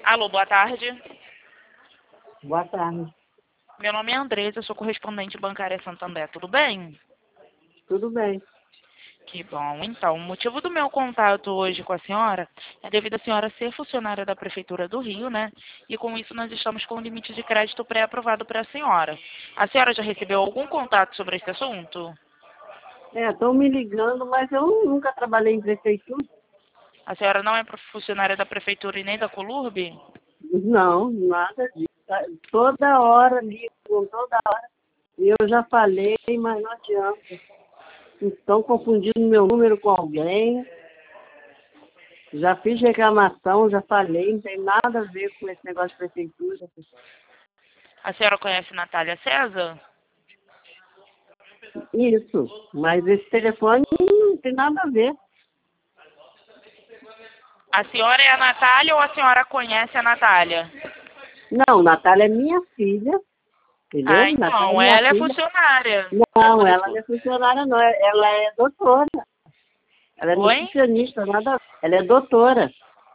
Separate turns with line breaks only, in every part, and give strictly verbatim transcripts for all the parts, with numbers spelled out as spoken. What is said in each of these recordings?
Alô, boa tarde.
Boa tarde.
Meu nome é Andresa, eu sou correspondente bancária Santander, tudo bem?
Tudo bem.
Que bom. Então, o motivo do meu contato hoje com a senhora é devido a senhora ser funcionária da Prefeitura do Rio, né? E com isso nós estamos com o limite de crédito pré-aprovado para a senhora. A senhora já recebeu algum contato sobre esse assunto?
É, estão me ligando, mas eu nunca trabalhei em prefeitura.
A senhora não é funcionária da Prefeitura e nem da Colurb?
Não, nada disso. Tá- Toda hora ligam, toda hora. E eu já falei, mas não adianta. Estão confundindo meu número com alguém. Já fiz reclamação, já falei, não tem nada a ver com esse negócio de prefeitura.
A senhora conhece Natália César?
Isso, mas esse telefone não tem nada a ver.
A senhora é a Natália ou a senhora conhece a Natália?
Não, Natália é minha filha,
Ah,
entendeu? Natália é
então,
minha
ela é
filha.
funcionária. É
Não,
por
ela não
isso.
é funcionária, não. Ela é doutora. Ela é
Oi?
nutricionista, nada. Ela é doutora.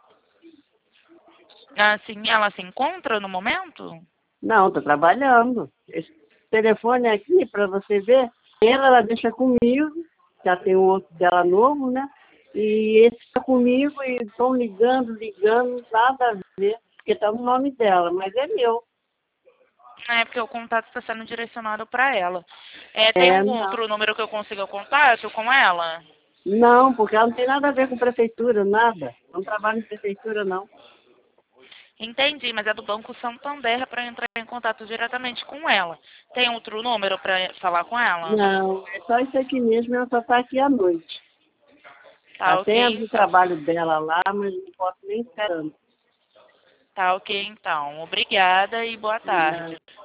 Assim, ela se encontra no momento?
Não, está trabalhando. Esse telefone aqui, para você ver, ela, ela deixa comigo, já tem um outro dela novo, né? E esse está comigo e estão ligando, ligando, nada a ver, porque está no nome dela, mas é meu.
É, porque o contato está sendo direcionado para ela. É, tem
É,
algum
não.
outro número que eu consiga contato com ela?
Não, porque ela não tem nada a ver com prefeitura, nada. Não trabalha em prefeitura, não.
Entendi, mas é do Banco Santander para entrar em contato diretamente com ela. Tem outro número para falar com ela?
Não, é só isso aqui mesmo, ela só está aqui à noite.
Tá
Até
ok,
o
então.
trabalho dela lá, mas não posso nem esperando.
Tá ok, então. Obrigada e boa
Não.
tarde.